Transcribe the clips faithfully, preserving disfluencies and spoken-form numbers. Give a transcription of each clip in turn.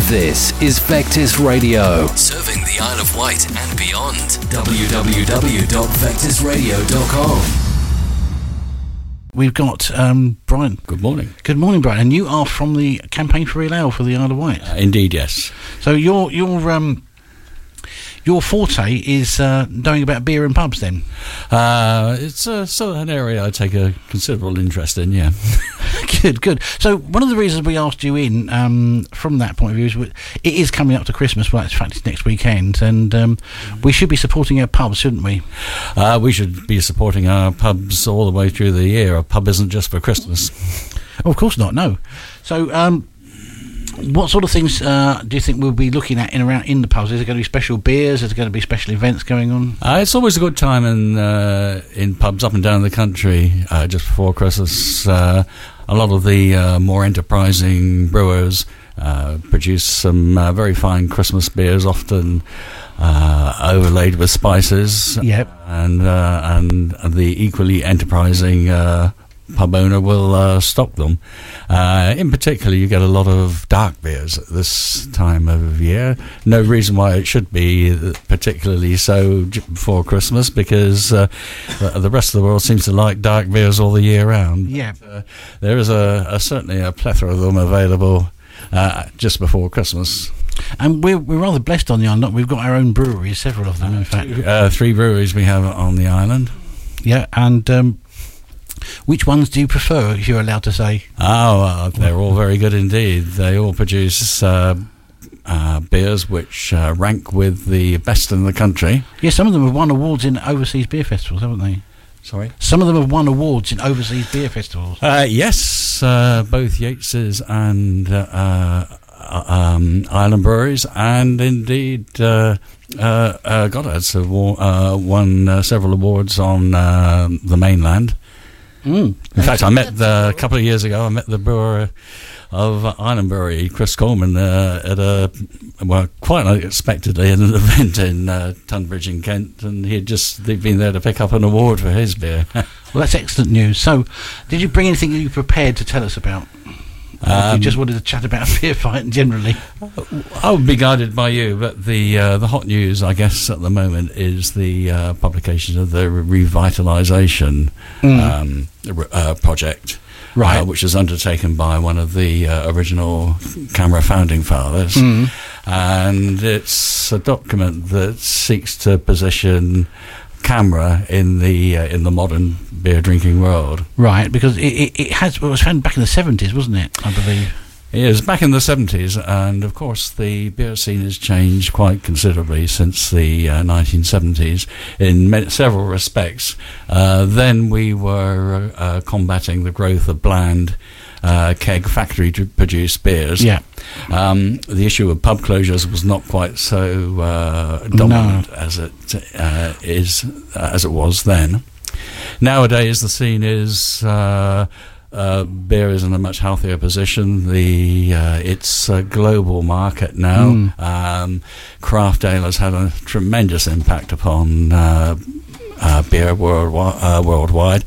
This is Vectis Radio, serving the Isle of Wight and beyond. w w w dot vectis radio dot com. We've got um, Brian. Good morning. Good morning, Brian. And you are from the Campaign for Real Ale for the Isle of Wight. Uh, indeed, yes. So your your um your forte is uh, knowing about beer and pubs, then. Uh, it's uh, sort of an area I take a considerable interest in. Yeah. Good, good. So one of the reasons we asked you in, um, from that point of view, is w- it is coming up to Christmas. Well, in fact, it's next weekend, and um, we should be supporting our pubs, shouldn't we? Uh, we should be supporting our pubs all the way through the year. A pub isn't just for Christmas. Oh, of course not. No. So, um, what sort of things uh, do you think we'll be looking at in around in the pubs? Is there going to be special beers? Is there going to be special events going on? Uh, it's always a good time in uh, in pubs up and down the country uh, just before Christmas. Uh, a lot of the uh, more enterprising brewers uh, produce some uh, very fine Christmas beers, often uh, overlaid with spices. Yep. And uh, and the equally enterprising Uh, pub owner will uh, stock them. Uh, in particular, you get a lot of dark beers at this time of year. No reason why it should be particularly so j- before Christmas, because uh, the rest of the world seems to like dark beers all the year round. Yeah. But, uh, there is a, a certainly a plethora of them available uh, just before Christmas. And we're we're rather blessed on the island. We've got our own breweries, several of them, in fact. Uh, three breweries we have on the island. Yeah, and um, which ones do you prefer, if you're allowed to say? Oh, uh, they're all very good indeed. They all produce uh, uh, beers which uh, rank with the best in the country. Yeah, some of them have won awards in overseas beer festivals, haven't they? Sorry? Some of them have won awards in overseas beer festivals. Uh, yes, uh, both Yates's and uh, uh, um, Island Breweries, and indeed uh, uh, uh, Goddard's have won, uh, won uh, several awards on uh, the mainland. Mm. In fact, I met the, a couple of years ago. I met the brewer of Island Brewery, Chris Coleman, uh, at a well, quite unexpectedly, at an event in uh, Tunbridge in Kent, and he had just they'd been there to pick up an award for his beer. Well, that's excellent news. So, did you bring anything that you prepared to tell us about? Or um, you just wanted to chat about a beer fight generally? I would be guided by you, but the uh, the hot news, I guess, at the moment is the uh, publication of the revitalisation mm. um, uh, project, right? Uh, which is undertaken by one of the uh, original CAMRA founding fathers, mm. and it's a document that seeks to position CAMRA in the uh, in the modern beer drinking world, right? Because it, it, it has it was founded back in the seventies, wasn't it? I believe it was back in the seventies, and of course the beer scene has changed quite considerably since the uh, nineteen seventies in many, several respects. Uh, then we were uh, combating the growth of bland Uh, keg factory to produce beers. Yeah. Um, the issue of pub closures was not quite so uh, dominant no. as it uh, is uh, as it was then. Nowadays, the scene is uh, uh, beer is in a much healthier position. The uh, it's a global market now. Mm. Um, craft ale has had a tremendous impact upon uh, uh, beer worldwide. Uh, worldwide.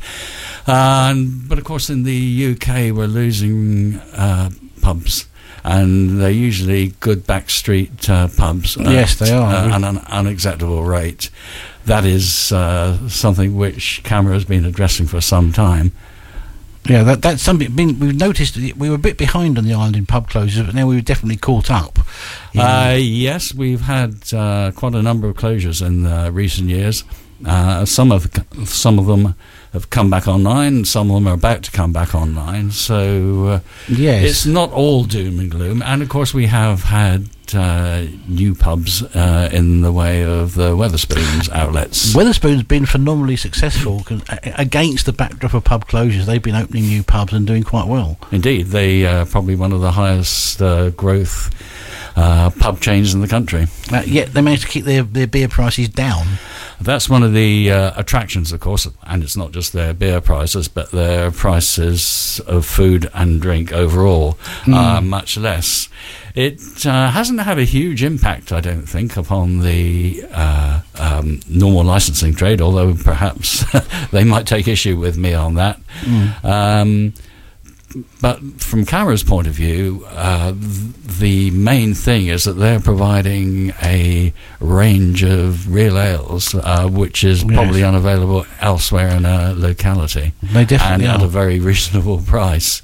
Uh, but of course, in the U K, we're losing uh, pubs, and they're usually good backstreet uh, pubs. Yes, at, they are. Uh, at an unacceptable rate. That is uh, something which CAMRA has been addressing for some time. Yeah, that that's something. Been, we've noticed that we were a bit behind on the island in pub closures, but now we've definitely caught up. Uh, yes, we've had uh, quite a number of closures in uh, recent years. Uh, some of some of them have come back online. Some of them are about to come back online. So uh, yes, it's not all doom and gloom. And of course, we have had uh, new pubs uh, in the way of the Wetherspoons outlets. Wetherspoon's been phenomenally successful against the backdrop of pub closures. They've been opening new pubs and doing quite well. Indeed, they are probably one of the highest uh, growth uh, pub chains in the country. Uh, yet they managed to keep their, their beer prices down. That's one of the uh, attractions, of course, and it's not just their beer prices, but their prices of food and drink overall mm. are much less. It uh, hasn't had a huge impact, I don't think, upon the uh, um, normal licensing trade, although perhaps they might take issue with me on that. Mm. Um, but from Camera's point of view, uh, th- the main thing is that they're providing a range of real ales, uh, which is Yes. probably unavailable elsewhere in a locality, They definitely and at are. a very reasonable price.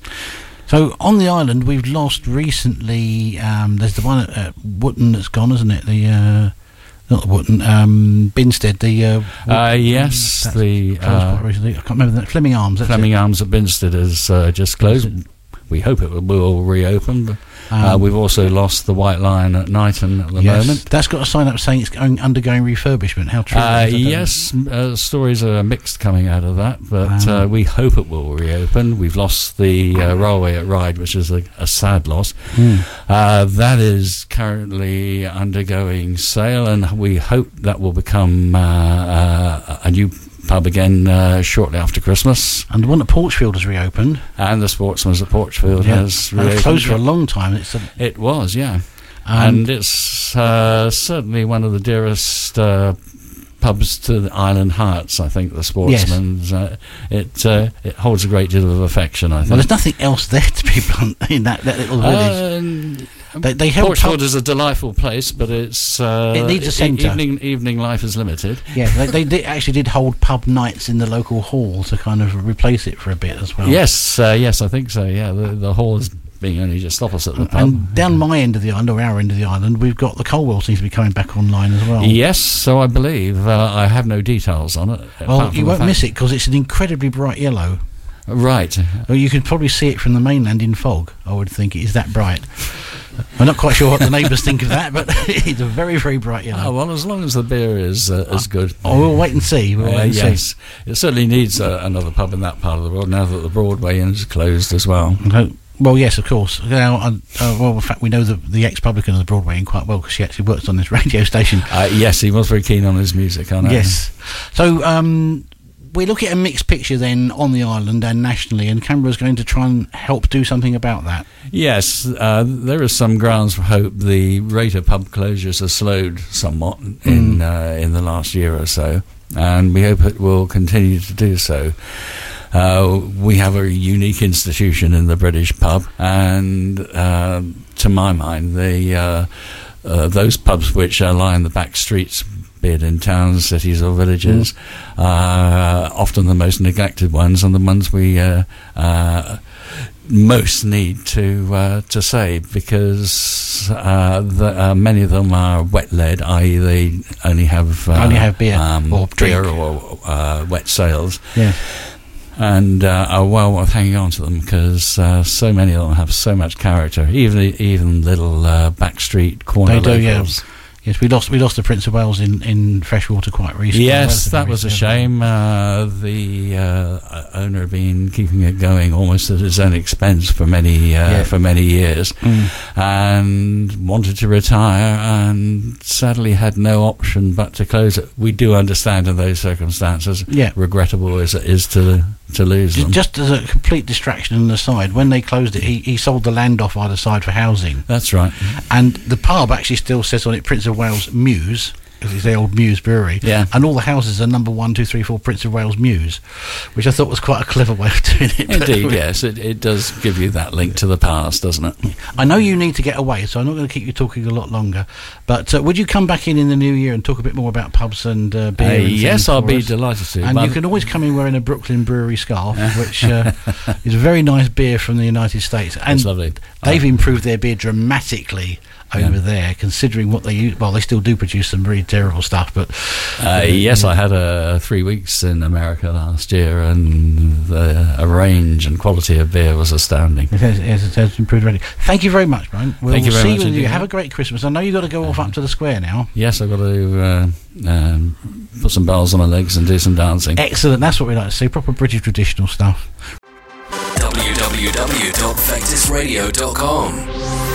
So on the island, we've lost recently. Um, there's the one at, at Wootton that's gone, isn't it? The uh, not the Wootton, um, Binstead. The uh, Uh, yes, that's the closed uh, quite recently. I can't remember that. Fleming Arms. That's Fleming it. Arms at Binstead is uh, just closed. We hope it will reopen. But, uh, Um, we've also lost the White Lion at Knighton at the yes, moment. that's got a sign up saying it's going, undergoing refurbishment. How true? Uh, that is, I don't know. yes, uh, stories are mixed coming out of that, but Um, uh, we hope it will reopen. We've lost the uh, railway at Ryde, which is a, a sad loss. Hmm. Uh, that is currently undergoing sale, and we hope that will become uh, uh, a new pub again uh, shortly after Christmas. And the one at Porchfield has reopened. And the Sportsman's at Porchfield Yeah. has And it was reopened. closed for a long time. It's a, It was, yeah. um, and it's uh, certainly one of the dearest uh, pubs to the island hearts, I think, the Sportsman's. Uh, it uh, it holds a great deal of affection, I think. well, there's nothing else there to be blunt in that, that little village. Um, They, they held Porchfield pub- is a delightful place, but it's uh, It needs a e- centre. Evening, evening life is limited. Yeah, they, they did, actually did hold pub nights in the local hall to kind of replace it for a bit as well. Yes, uh, yes, I think so. Yeah, the, the hall is being only just opposite the pub. And down my end of the island, or our end of the island, we've got the Colwell seems to be coming back online as well. Yes, so I believe. Uh, I have no details on it. Well, apart you from the won't fact- miss it because it's an incredibly bright yellow. Right. Well, you could probably see it from the mainland in fog. I would think it is that bright. I'm not quite sure what the neighbours think of that, but it's a very, very bright Oh, yellow. well, as long as the beer is uh, as good. Oh, we'll wait and see. We'll Uh, wait and see. yes, it certainly needs uh, another pub in that part of the world now that the Broadway Inn is closed as well. No, well, yes, of course. Now, uh, uh, well, in fact, we know the, the ex-publican of the Broadway Inn quite well because she actually works on this radio station. Uh, yes, he was very keen on his music, I know. Yes. So um, we look at a mixed picture then on the island and nationally, and Canberra's going to try and help do something about that. Yes, uh, there is some grounds for hope. The rate of pub closures has slowed somewhat in uh, in the last year or so, and we hope it will continue to do so. Uh, we have a unique institution in the British pub, and uh, to my mind, the uh, uh, those pubs which uh, lie in the back streets, be it in towns, cities or villages, mm. are often the most neglected ones and the ones we uh, uh, most need to uh, to save, because uh, the, uh, many of them are wet led, that is they only have uh, Only have beer um, or beer drink. or uh, wet sales. Yeah. And uh, are well worth hanging on to them, because uh, so many of them have so much character. Even even little uh, backstreet corner They do, yeah. locals. Yes, we lost we lost the Prince of Wales in, in Freshwater quite recently. Yes, that Relatively was a recently. shame. Uh, the uh, owner had been keeping it going almost at his own expense for many uh, Yeah. for many years, Mm. and wanted to retire, and sadly had no option but to close it. We do understand in those circumstances. Yeah. Regrettable as it is to to lose Ju- them. Just as a complete distraction on the side, when they closed it, he, he sold the land off either side for housing. That's right. And the pub actually still says on it Prince of Wales Mews, because it's the old Mews Brewery. Yeah. And all the houses are number one, two, three, four Prince of Wales Mews, which I thought was quite a clever way of doing it. But Indeed, yes, it, it does give you that link to the past, doesn't it? I know you need to get away, so I'm not going to keep you talking a lot longer. But uh, would you come back in in the new year and talk a bit more about pubs and uh, beer? Uh, and things yes, I'll for be us? delighted to. And but- you can always come in wearing a Brooklyn Brewery scarf, which uh, is a very nice beer from the United States. And It's lovely. they've Uh, improved their beer dramatically over Yeah. there, considering what they use. Well, they still do produce some really terrible stuff, but Uh, yes, I had uh, three weeks in America last year, and the uh, range and quality of beer was astounding. it has, it has, it has improved already. Thank you very much, Brian. We'll Thank you very see much you. indeed. Have a great Christmas. I know you've got to go off up to the square now. Yes, I've got to uh, um, put some bells on my legs and do some dancing. Excellent. That's what we like to see. Proper British traditional stuff. w w w dot vectis radio dot com